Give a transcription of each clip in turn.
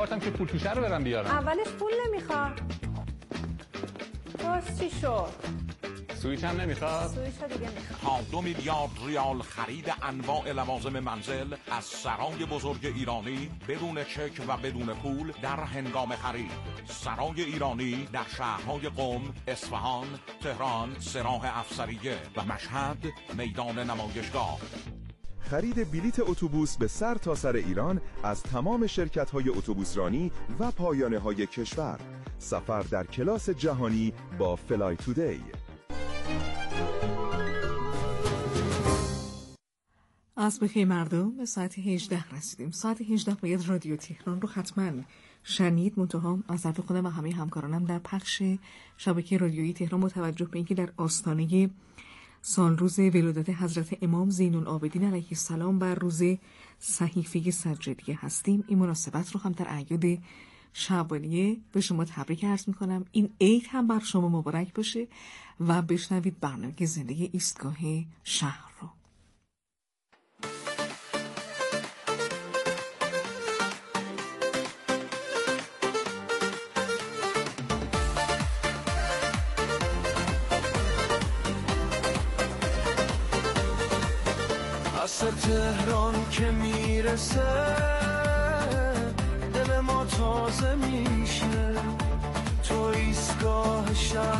گفتم که پول توشه رو برم بیارم. اولش پول نمیخواد. باز چی شد؟ سویچ هم نمیخواد؟ سویچ ها دیگه میخواد. تا 2 میلیارد ریال خرید انواع لوازم منزل از سرای بزرگ ایرانی بدون چک و بدون پول در هنگام خرید. سرای ایرانی در شهرهای قم، اصفهان، تهران، سراح افسریه و مشهد میدان نمایشگاه. خرید بلیت اتوبوس به سر تا سر ایران از تمام شرکت‌های اتوبوسرانی و پایانه‌های کشور. سفر در کلاس جهانی با فلای تودی. از بخیر مردم، به ساعت 18 رسیدیم. ساعت 18 باید رادیو تهران رو حتما شنید. منتها از طرف خودم و همه همکارانم در پخش شبکه رادیویی تهران با توجه به اینکه در آستانه سالروز ولادت حضرت امام زین العابدین علیه السلام بر روز صحیفه سجادیه هستیم، این مناسبت رو هم در اعیاد شعبانیه به شما تبریک عرض میکنم. این عید هم بر شما مبارک باشه و بشنوید برنامه زندگی ایستگاه شهر رو. تهران که میرسه دل ما تازه میشه، تو ایستگاه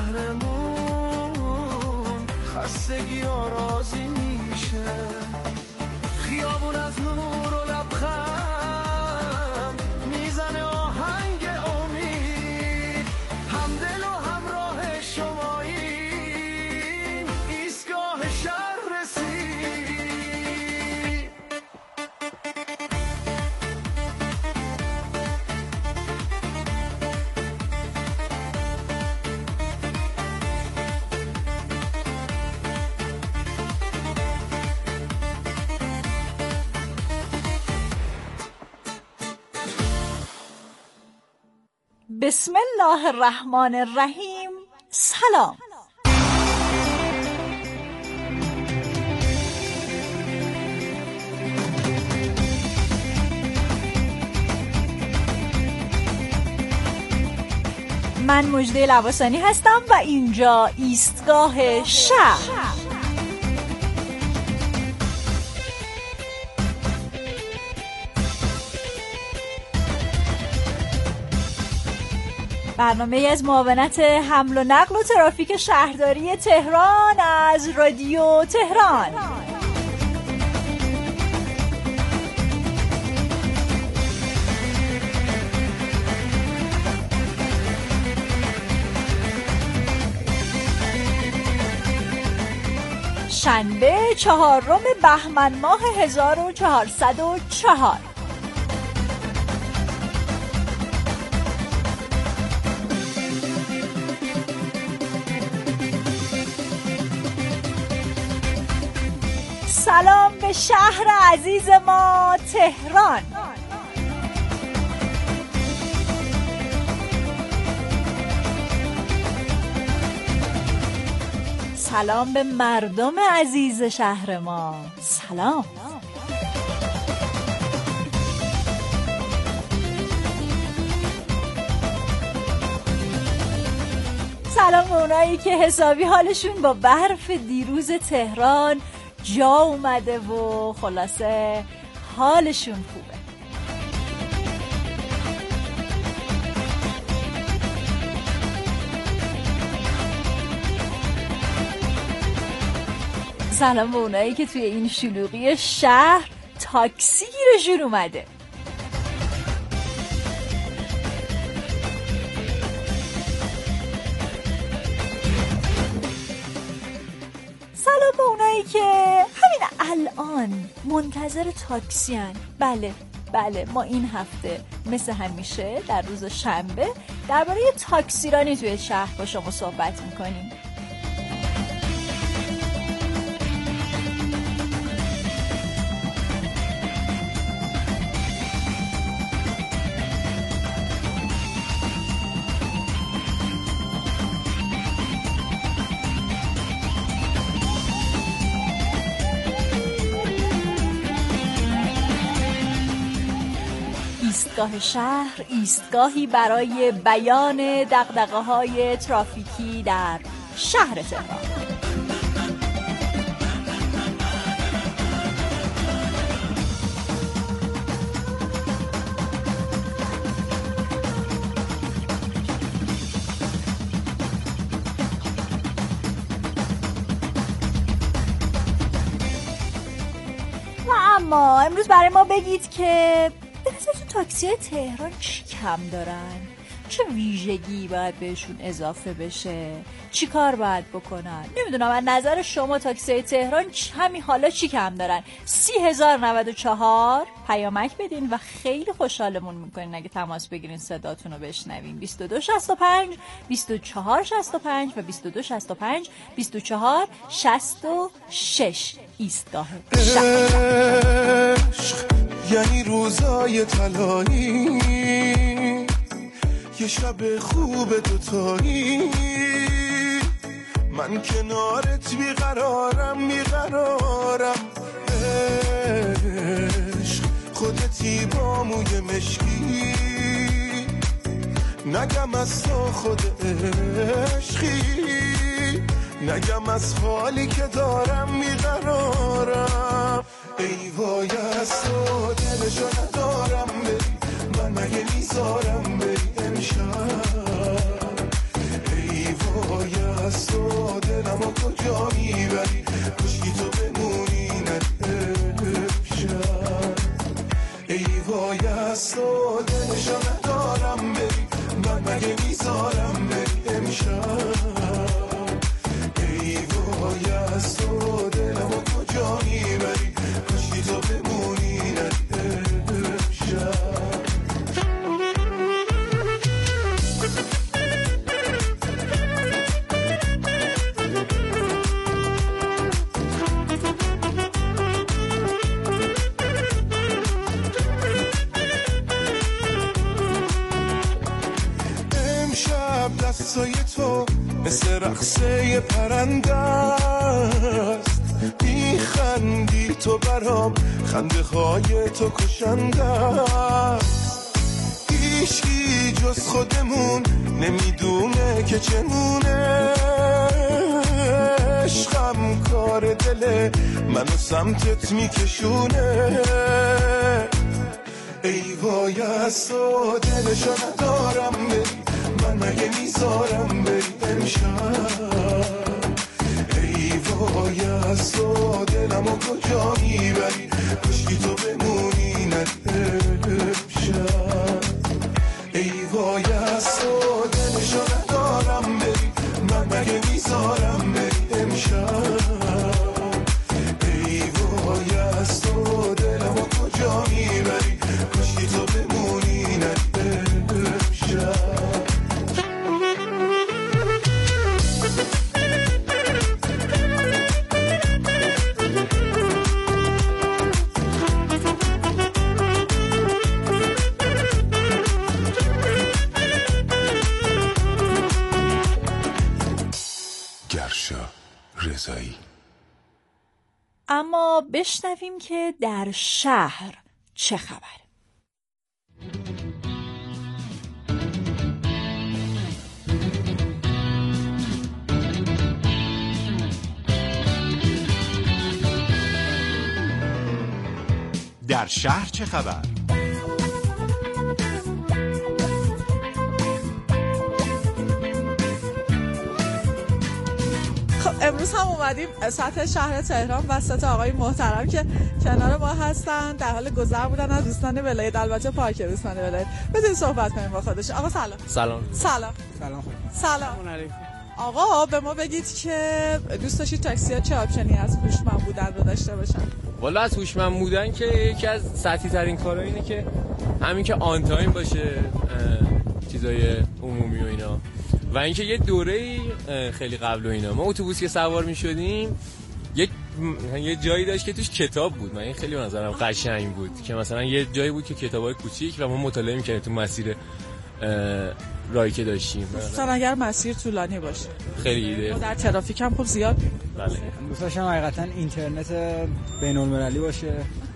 شهرمون خستگی آرازی میشه، خیابون از نور و لبخند میزنه آهنگ امید، همدل و همراه شماییم ایستگاه شهر رسید. بسم الله الرحمن الرحیم. سلام. من مژده لواسانی هستم و اینجا ایستگاه شهر. برنامه از معاونت حمل و نقل و ترافیک شهرداری تهران از رادیو تهران. شنبه 4 بهمن ماه 1404. سلام به شهر عزیز ما تهران. سلام به مردم عزیز شهر ما. سلام. سلام به اونایی که حسابی حالشون با برف دیروز تهران جا اومده و خلاصه حالشون خوبه. سلام به اونایی که توی این شلوغی شهر تاکسی گیرشون اومده. سلام به اونایی که همین الان منتظر تاکسی هن. بله ما این هفته مثل همیشه در روز شنبه درباره تاکسیرانی توی شهر با شما صحبت میکنیم. ایستگاه شهر ایستگاهی برای بیان دغدغه‌های ترافیکی در شهر تهران. اما امروز برای ما بگید که به نظرتون تاکسی تهران چی کم دارن؟ چه ویژگی باید بهشون اضافه بشه؟ چی کار باید بکنن؟ نمیدونم، از نظر شما تاکسی تهران همین حالا چی کم دارن؟ 30,094 پیامک بدین و خیلی خوشحالمون میکنین اگه تماس بگیرین صداتون رو بشنویم. 2265 2465 و 2265 2466 ایستگاه شهر. یعنی روزای طلایی، یه شب خوب دوتایی، من کنارت بیقرارم عشق، خودتی با موی مشکی، نگم از تو خود عشقی، نگم از حالی که دارم میقرارم. ای وای از تو دلشو ندارم بری، من مگه میذارم بری امشب. ای وای از تو دلمو کجا میبری، کشکی تو بمونی امشب. ای وای از تو دلشو ندارم بری، من مگه میذارم بری امشب. ای وای از تو دلمو کجا میبری، کشکی تو بمونی امشب. دستای تو مثل رقصه پرنده است، میخندی تو برام، خنده های تو کشنده است. هیچکی جز خودمون نمیدونه که چمونه، عشقم کار دل منو سمتت میکشونه. ای وای از تو دلشو ندارم بری، من مگه میذارم بری امشب. ای وای از تو دلمو کجا میبری، کشکی تو بمونی امشب. ای وای از تو دلشو ندارم بری، من مگه میذارم بری امشب. ای وای از تو دلمو کجا میبری، کشکی تو بمونی امشب. اما بشنویم که در شهر چه خبره. در شهر چه خبر؟ امروز هم اومدیم سطح شهر تهران وسط آقای محترم که کنار ما هستن، در حال گذر بودن از دوستان ولایت، البته پارک دوستان ولایت. بذارید صحبت کنیم با خودش. آقا سلام. سلام. سلام. سلام. سلام علیکم. آقا به ما بگید که دوست داشتید تاکسی ها چه آپشنی از هوشمند بودن رو داشته باشن؟ والا از هوشمند بودن که یکی از سطحی ترین کارا اینه که همین که آن تایم باشه، چیزای عمومی و اینا، و اینکه یه دوره‌ای خیلی قبل و اینا ما اتوبوس که سوار می‌شدیم یه جایی داشت که توش کتاب بود. من این خیلی به نظرم قشنگ بود که مثلا یه جایی بود که کتابای کوچیک و ما مطالعه می‌کردیم تو مسیر راهی که داشتیم، مثلا اگر مسیر طولانی باشه. خیلی ایده. در ترافیک هم خوب زیاد. بله. دوست داشتم حقیقتا اینترنت بین‌المللی باشه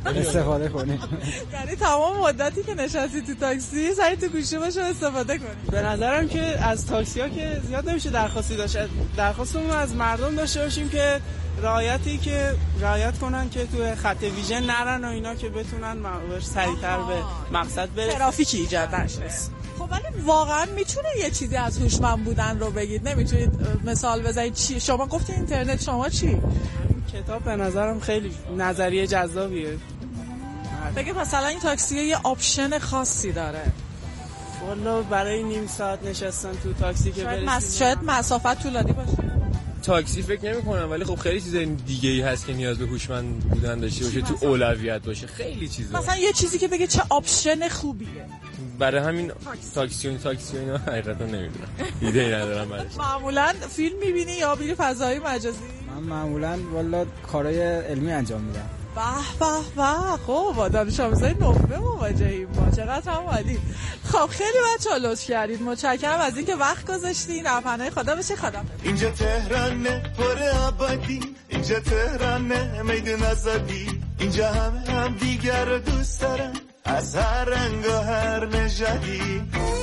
استفاده کنیم. یعنی تمام مدتی که نشستی تو تاکسی سری تو گوشی باشه استفاده کنی. به نظرم که از تاکسی‌ها که زیاد نمیشه درخواستی داشت. درخواستمون از مردم داشته باشیم که رعایت کنن که تو خط ویژه نرن و اینا که بتونن سریعتر به مقصد برسن، ترافیکی ایجاد نشه. خب ولی واقعا میتونه یه چیزی از هوشمند بودن رو بگید؟ نمیتونید مثال بزنید؟ چی شما گفتید اینترنت، شما چی؟ کتاب به نظرم خیلی نظریه جذابیه. بگید مثلا این تاکسی یه آپشن خاصی داره. والا برای نیم ساعت نشستن تو تاکسی که شاید مسافت طولانی باشه. تاکسی فکر نمی‌کنم، ولی خب خیلی چیزای دیگه‌ای هست که نیاز به هوشمند بودن داشته باشه، تو اولویت باشه. خیلی چیزا، مثلا یه چیزی که بگه چه آپشن خوبیه. برای همین تاکسی اینا حقیقتا نمیدونم، ایده‌ای ندارم براش. معمولا فیلم می‌بینی یا میری فضای مجازی؟ من معمولا والا کارهای علمی انجام میدم. به خب با دانش آموزای نخبه مواجهیم با، چقدر هم عالی. خب خیلی بچه‌ها لطف کردید، متشکرم از اینکه وقت گذاشتین. در پناه خدا بشه. خدا. اینجا تهرانه پر آبادی، اینجا تهرانه میدون آزادی، اینجا هم دیگر رو دوست دارن از هر رنگ و هر نژادی.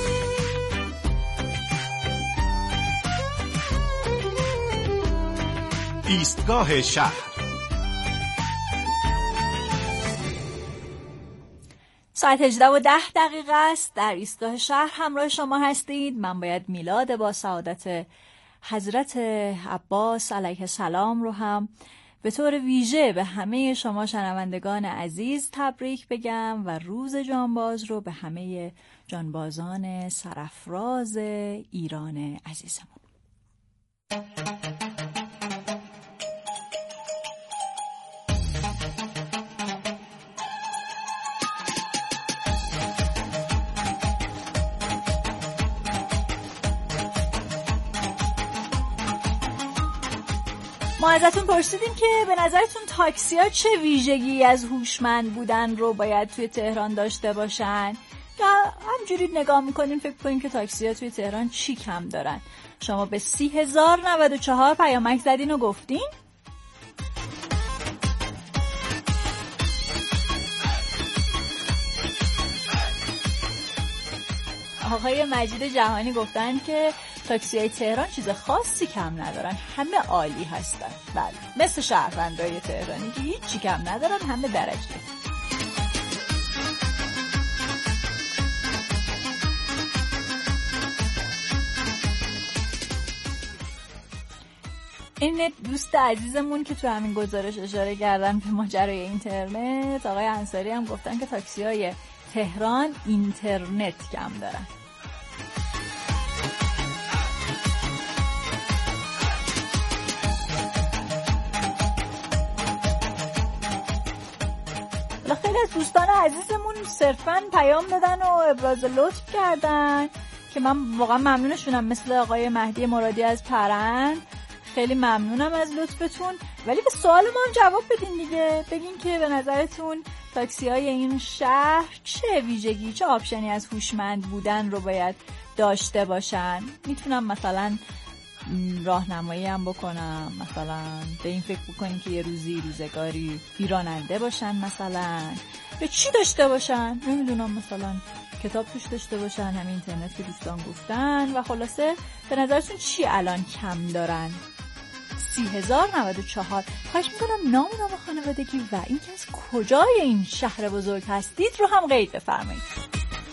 ایستگاه شهر. ساعت 18:10 است. در ایستگاه شهر همراه شما هستید. من باید میلاد با سعادت حضرت عباس علیه السلام رو هم به طور ویژه به همه شما شنوندگان عزیز تبریک بگم و روز جانباز رو به همه جانبازان سرافراز ایران عزیزمون. ما ازتون پرسیدیم که به نظرتون تاکسی‌ها چه ویژگی از هوشمند بودن رو باید توی تهران داشته باشن؟ یا همجوری نگاه میکنیم فکر کنیم که تاکسی‌ها توی تهران چی کم دارن؟ شما به 30,094 پیامک زدین و گفتین؟ آقای مجید جهانی گفتن که تاکسی‌های تهران چیز خاصی کم ندارن، همه عالی هستن. بله، مثل شهروندای تهرانی که هیچی کم ندارن، همه درجه. این دوست عزیزمون که تو همین گزارش اشاره کردن به ماجرای اینترنت، آقای انصاری هم گفتن که تاکسی‌های تهران اینترنت کم دارن. خیلی از دوستان عزیزمون صرفاً پیام دادن و ابراز لطف کردن که من واقعا ممنونشونم، مثل آقای مهدی مرادی از پرند. خیلی ممنونم از لطفتون، ولی به سوال ما هم جواب بدین دیگه. بگین که به نظرتون تاکسی‌های این شهر چه ویژگی، چه آپشنی از هوشمند بودن رو باید داشته باشن. میتونم مثلا راهنمایی هم بکنم، مثلا به این فکر بکنیم که یه روزگاری راننده باشن، مثلا به چی داشته باشن، نمیدونم، مثلا کتاب توش داشته باشن، همین اینترنت که دوستان گفتن. و خلاصه به نظرتون چی الان کم دارن؟ 30,094. خواهش میکنم نام خانوادگی و این که از کجای این شهر بزرگ هستید رو هم قید بفرمایید.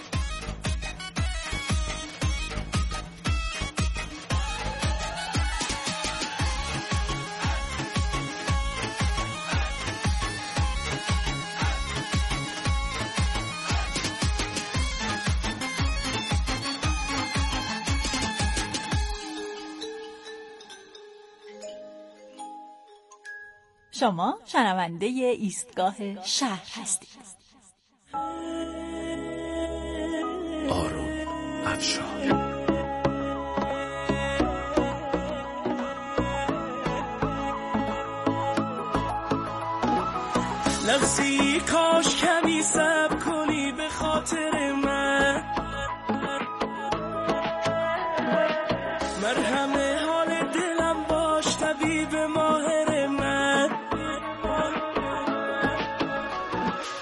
شما شنونده ایستگاه شهر هستید. آروم افشار. لحظی کاش کمی صبر کنی به خاطر من، مرهم حال دلم باش طبیب ماهر من.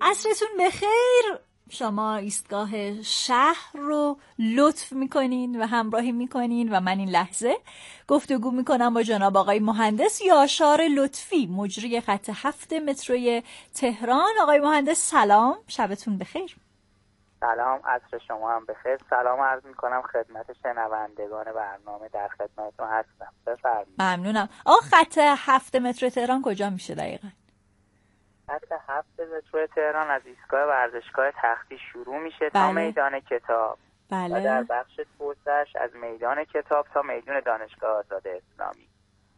عصرتون بخیر. شما ایستگاه شهر رو لطف میکنین و همراهی میکنین و من این لحظه گفتگو میکنم با جناب آقای مهندس یاشار لطفی، مجری خط 7 متروی تهران. آقای مهندس سلام، شبتون بخیر. سلام، عصر شما هم بخیر. سلام عرض میکنم خدمت شنوندگان برنامه، در خدمتتون هستم. بفرمایید. ممنونم. آقا خط 7 مترو تهران کجا میشه دقیقاً؟ خط 7 مترو تهران از ایستگاه ورزشگاه تختی شروع میشه تا میدان کتاب. بله. و در بخش توسعه‌اش از میدان کتاب تا میدان دانشگاه آزاد اسلامی.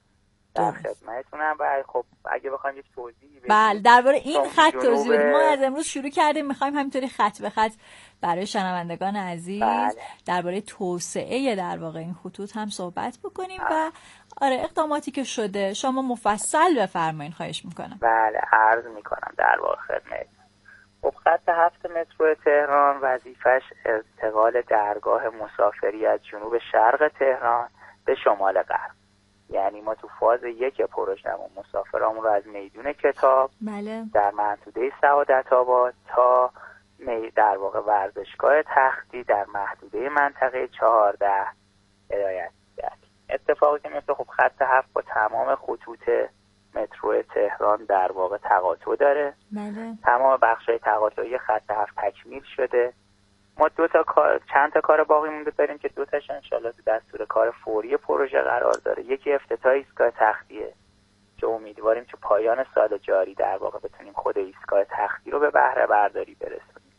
در خدمتتونم. و خب اگه بخوایم یک توضیحی بدیم، بله درباره این خط توضیح بدیم. ما از امروز شروع کردیم، میخوایم همینطوری خط به خط برای شنوندگان عزیز درباره توسعه در واقع این خطوط هم صحبت بکنیم و اقداماتی که شده شما مفصل بفرمایید، خواهش میکنم. بله عرض میکنم در واقع خدمت. خب خط 7 مترو تهران وظیفش انتقال درگاه مسافری از جنوب شرق تهران به شمال غرب. یعنی ما تو فاز 1 پروژه‌مون مسافرامون رو از میدون کتاب در محدوده سعادت آباد تا در واقع ورزشگاه تختی در محدوده منطقه 14 هدایت کردیم. اتفاقی که میفته، خب خط 7 با تمام خطوط مترو تهران در واقع تقاطع داره. تمام بخش‌های تقاطعی خط 7 تکمیل شده. ما چند تا کار باقی مونده داریم که 2 تاش انشالله تو دستور کار فوری پروژه قرار داره. یکی افتتاح ایستگاه تختیه که امیدواریم که پایان سال جاری در واقع بتونیم خود ایستگاه تختی رو به بهره برداری برسونیم.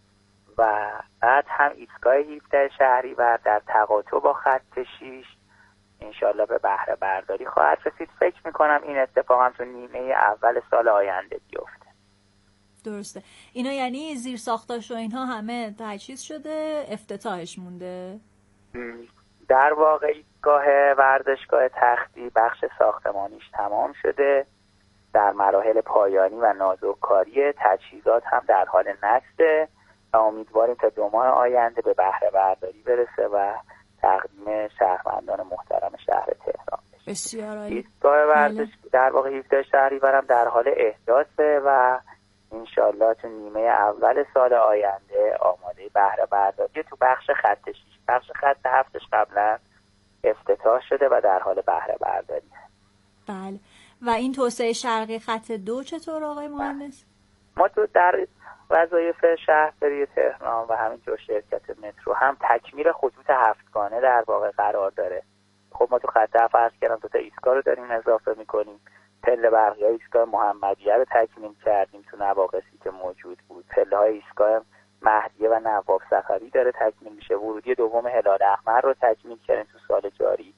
و بعد هم ایستگاه 17 شهریور در تقاطع با خط 6 انشالله به بهره برداری خواهد رسید. فکر میکنم این اتفاق هم تو نیمه اول سال آینده بیفته. درسته. اینا یعنی زیر ساختاش و اینها همه تجهیز شده، افتتاحش مونده؟ در واقع ایستگاه ورزشگاه تختی بخش ساختمانیش تمام شده، در مراحل پایانی و نازک‌کاری، تجهیزات هم در حال نصبه و امیدواریم تا 2 ماه آینده به بهره برداری برسه و تقدیم شهروندان محترم شهر تهران بشه. بسیار عالی. ایستگاه ورزش در واقع 17 شهریور هم در حال احداثه و انشالله تو نیمه اول سال آینده آماده بهره برداری تو بخش خط 6. بخش خط 7ش قبلا افتتاح شده و در حال بهره برداری هست. بله. و این توسعه شرقی خط 2 چطور آقای مهندس؟ ما تو در وظایف شهرداری تهران و همینطور شرکت مترو هم تکمیل خطوط 7گانه در واقع قرار داره. خب ما تو خط 7 فرض کردم 2 تا ایستگاه رو داریم اضافه میکنیم. پله برقی های ایستگاه محمدیه رو تکمیل کردیم تو نواقصی که موجود بود. پله های ایستگاه مهدیه و نواب صفوی داره تکمیل میشه. ورودی دوم هلال احمر رو تکمیل کردیم تو سال جاری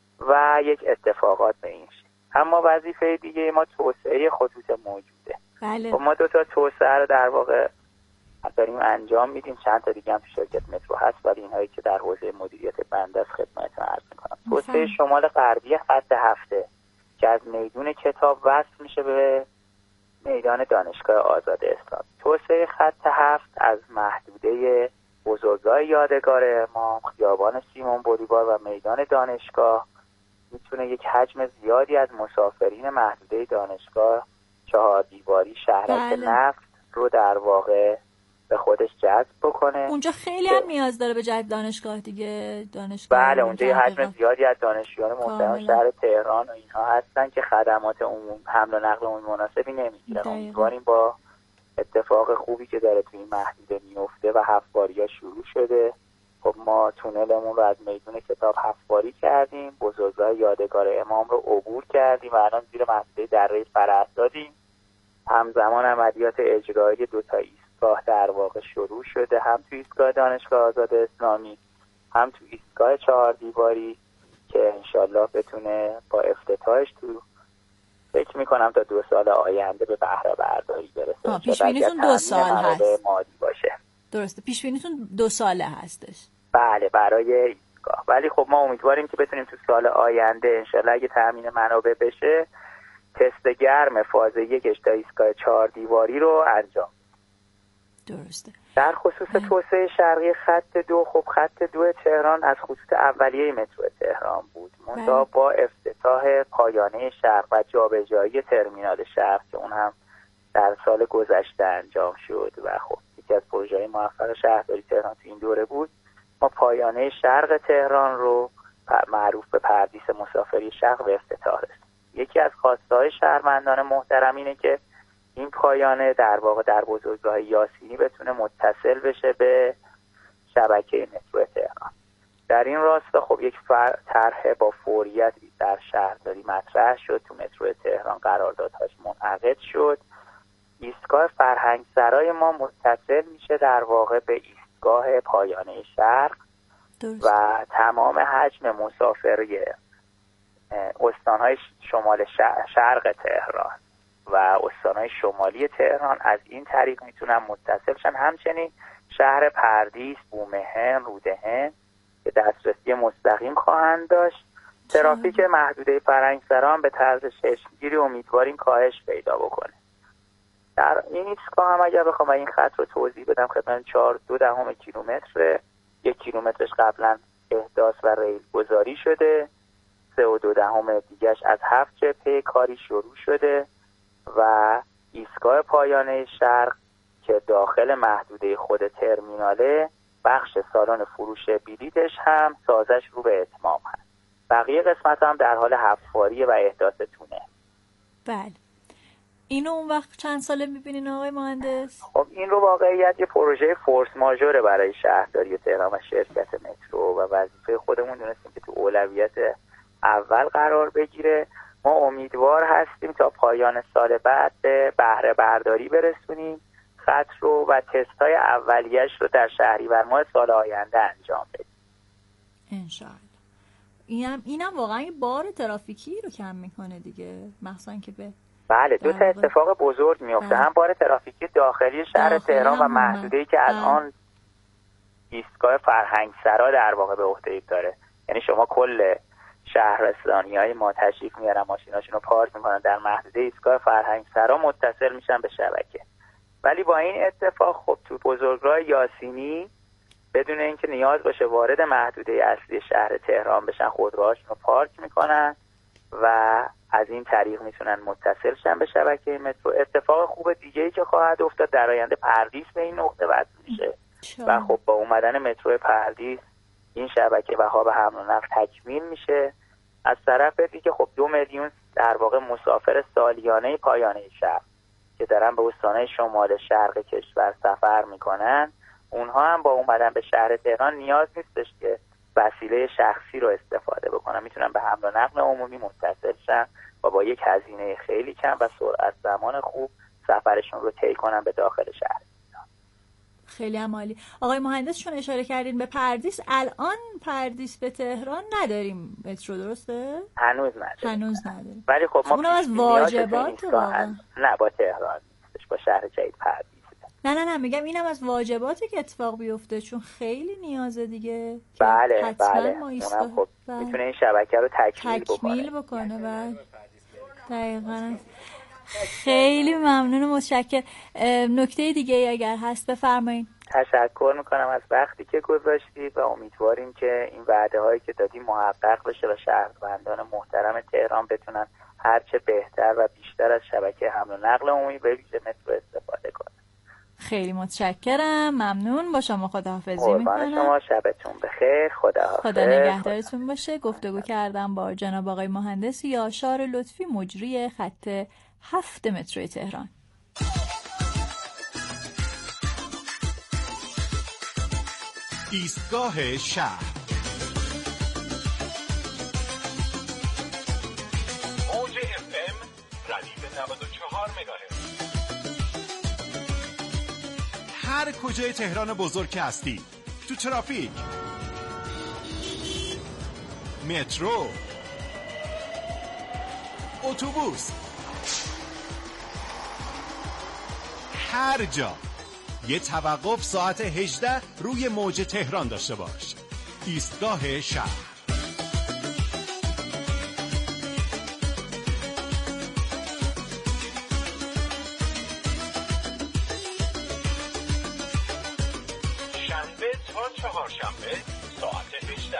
و یک اتفاقات به این شکل. اما وظیفه دیگه ما توسعه خطوط موجوده. بله. ما 2 تا توسعه رو در واقع داریم انجام میدیم. چند تا دیگه هم تو شرکت مترو هست ولی اینهایی که در حوزه مدیریت بنده است خدمتتون عرض میکنم. توسعه شمال غربی خط 7 که از میدون کتاب وصل میشه به میدان دانشگاه آزاد اسلامی. توسعه خط 7 از محدوده بزرگراه یادگار امام، خیابان سیمون بولیوار و میدان دانشگاه میتونه یک حجم زیادی از مسافرین محدوده دانشگاه 4 دیواری شهرک نفت رو در واقع به خودش جذب بکنه. اونجا خیلی هم نیاز داره به جهت دانشگاه دیگه. دانشگاه بله اونجا یه حجم زیادی از دانشجویان محترم شهر تهران و اینها هستن که خدمات عموم حمل و نقل عمومی مناسبی نمیگیرن. امیدواریم با اتفاق خوبی که داره توی این محدوده میفته و 7 باری‌ها شروع شده. خب ما تونلمون رو از میدون کتاب 7 باری کردیم، بزرگراه یادگار امام رو عبور کردیم و الان زیر محدوده دره فرح دادیم. همزمان عملیات اجرایی 2 تا ایستگاه در واقع شروع شده، هم تو ایستگاه دانشگاه آزاد اسلامی هم تو ایستگاه 4 دیواری که انشالله بتونه با افتتاحش تو فکر میکنم تا 2 سال آینده به بهره برداری برسه. پیش بینیتون 2 سال هست. مادی باشه. درسته، پیش بینیتون 2 ساله هستش. بله برای ایستگاه، ولی خب ما امیدواریم که بتونیم تو سال آینده انشالله اگه تامین منابع بشه تست گرم فاز 1 تا ایستگاه 4 دیواری رو انجام. درسته. در خصوص توسعه شرقی خط 2، خب خط 2 تهران از خطوط اولیه مترو تهران بود، منتها با افتتاح پایانه شرق و جابجایی ترمینال شرق که اون هم در سال گذشته انجام شد و خب یکی از پروژه‌های موفق شهرداری تهران تو این دوره بود. ما پایانه شرق تهران رو معروف به پردیس مسافری شرق به افتتاح رسوندیم. یکی از خواسته‌های شهروندان محترم اینه که این پایانه در واقع در بزرگراه یاسینی بتونه متصل بشه به شبکه مترو تهران. در این راستا خب یک طرح با فوریت در شهرداری مطرح شد، تو مترو تهران قراردادهاش منعقد شد. ایستگاه فرهنگسرای ما متصل میشه در واقع به ایستگاه پایانه شرق و تمام حجم مسافری استانهای شمال شرق تهران و استانهای شمالی تهران از این طریق میتونن متصل شن. همچنین شهر پردیس، بومهن، رودهن که دسترسی مستقیم خواهند داشت. ترافیک محدوده فرهنگسرا هم به طرز چشمگیری امیدواریم کاهش پیدا بکنه. در این ایستگاه هم اگر بخوام این خط رو توضیح بدم خدمت 4.2 کیلومتر، 1 کیلومترش قبلا احداث و ریل گذاری شده، 3.2 دیگهش از 7 جبهه کاری شروع شده و ایستگاه پایانه شرق که داخل محدوده خود ترمیناله، بخش سالن فروش بلیتش هم سازش رو به اتمام هست. بقیه قسمت هم در حال حفاری و احداث تونه. بله. اینو اون وقت چند ساله میبینین آقای مهندس؟ خب این رو واقعیت یه پروژه فورس ماژوره برای شهرداری تهران و شرکت مترو و وظیفه خودمون دونستیم که تو اولویت اول قرار بگیره. ما امیدوار هستیم تا پایان سال بعد به بهره برداری برسونیم خط رو و تست‌های اولیه‌اش رو در شهریور ماه سال آینده انجام بدیم. انشاءالله. اینم واقعا بار ترافیکی رو کم میکنه دیگه، مخصوصا که به بله دو تا اتفاق بزرگ میفته، هم بار ترافیکی داخلی شهر تهران و محدوده‌ای که الان ایستگاه فرهنگسرا در واقع به عهده داره. یعنی شما کل شهرستانیای ما تشریف میارن ماشیناشون رو پارک میکنن در محدوده ایستگاه فرهنگسرا متصل میشن به شبکه. ولی با این اتفاق خب تو بزرگراه یاسینی بدون اینکه نیاز باشه وارد محدوده اصلی شهر تهران بشن خودروهاشون رو پارک میکنن و از این طریق میتونن متصل شن به شبکه مترو. اتفاق خوب دیگه‌ای که خواهد افتاد در آینده پردیس به این نقطه وصل میشه و خب با اومدن مترو پردیس این شبکه و هاب حمل و نقل تکمیل میشه. از طرف دیگه خب 2 میلیون در واقع مسافر سالیانه پایانه شهر که دارن به استانهای شمال شرق کشور سفر میکنن، اونها هم با اومدن به شهر تهران نیاز نیستش که وسیله شخصی رو استفاده بکنن، میتونن به حمل و نقل عمومی متصل شن و با یک هزینه خیلی کم و سرعت زمان خوب سفرشون رو طی کنن به داخل شهر. خیلی عالی. آقای مهندس چون اشاره کردین به پردیس، الان پردیس به تهران نداریم مترو، درسته؟ هنوز نداریم. ولی خب ما اونم از واجبات نه با تهران نیستش، با شهر جدید پردیس. نه میگم اینم از واجباته که اتفاق بیفته چون خیلی نیازه دیگه. بله اونم خب میتونه این شبکه رو تکمیل بکنه. بله دقیقاً. خیلی ممنون و متشکرم. نکته دیگه ای اگر هست بفرمایید. تشکر میکنم از وقتی که گذاشتید و امیدواریم که این وعده هایی که دادیم محقق بشه و شهروندان محترم تهران بتونن هرچه بهتر و بیشتر از شبکه حمل و نقل عمومی به ویژه مترو استفاده کنن. خیلی متشکرم، ممنون. با شما خداحافظی میکنم. شما شبتون بخیر. خدا نگهدارتون باشه. گفتگو کردم با جناب آقای مهندس یاشار لطفی، مجری خط 7 مترو تهران. ایستگاه شهر موج FM ردیف 94 مگاهرتز. هر کجای تهران بزرگ که هستی، تو ترافیک، مترو، اتوبوس، هر جا یه توقف ساعت 18 روی موج تهران داشته باش. ایستگاه شهر. شنبه تا چهارشنبه ساعت 18.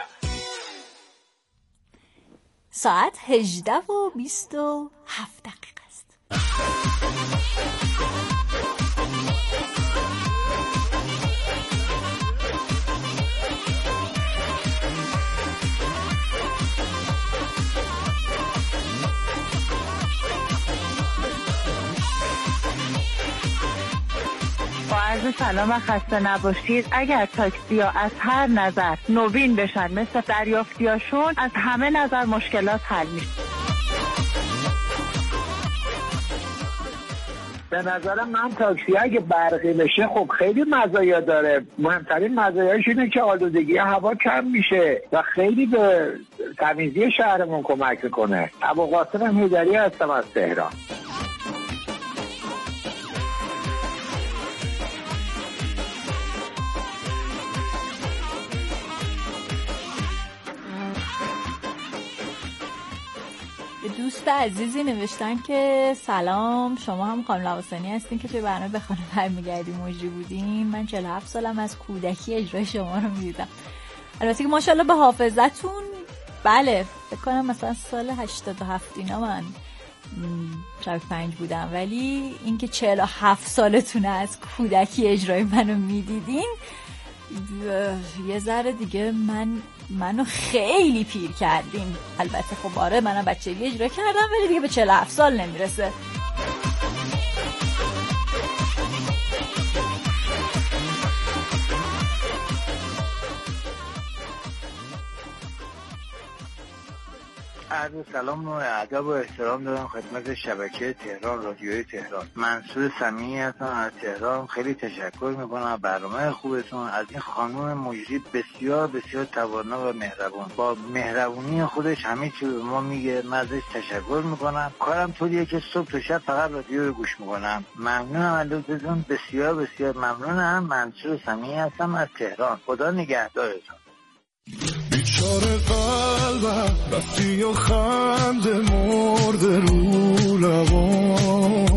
ساعت 18 و 27 دقیقه است. عرض سلام و خسته نباشید. اگر تاکسی‌ها از هر نظر نوین بشن مثل دریافتیاشون، از همه نظر مشکلات حل میشه. به نظر من تاکسی اگه برقی بشه خب خیلی مزایا داره. مهمترین مزایاش اینه که آلودگی هوا کم میشه و خیلی به تمیزی شهرمون کمک میکنه. ابوالقاسم حیدری هستم از تهران. دوست عزیزی نوشتن که سلام، شما هم خانم لواسانی هستین که توی برنامه به خانه برمیگردی مجری بودین. من 47 سالم، از کودکی اجرای شما رو میدیدم. البته که ماشاءالله به حافظتون، بله فکر کنم مثلا سال 87 اینا من شب 5 بودم، ولی اینکه 47 سالتونه از کودکی اجرای منو میدیدین یه ذره دیگه منو خیلی پیر کردین. البته خب آره منم بچگی اجرا کردم، ولی دیگه به 47 سال نمیرسه. عرض سلام و ادب و احترام دارم خدمت شبکه تهران، رادیوی تهران. منصور سمیعی هستم از تهران. خیلی تشکر میکنم برنامه خوبتون. از این خانم مجری بسیار بسیار توانا و مهربون، با مهربونی خودش همه چی به ما میگه. من ازش تشکر میکنم. کارم طوریه که صبح تا شب فقط رادیو رو گوش میکنم. ممنونم از لطفتون، بسیار بسیار ممنونم. منصور سمیعی هستم از تهران. خدا نگهدارتون. بیچاره قلبم رفتی و خنده مرده رو لبام.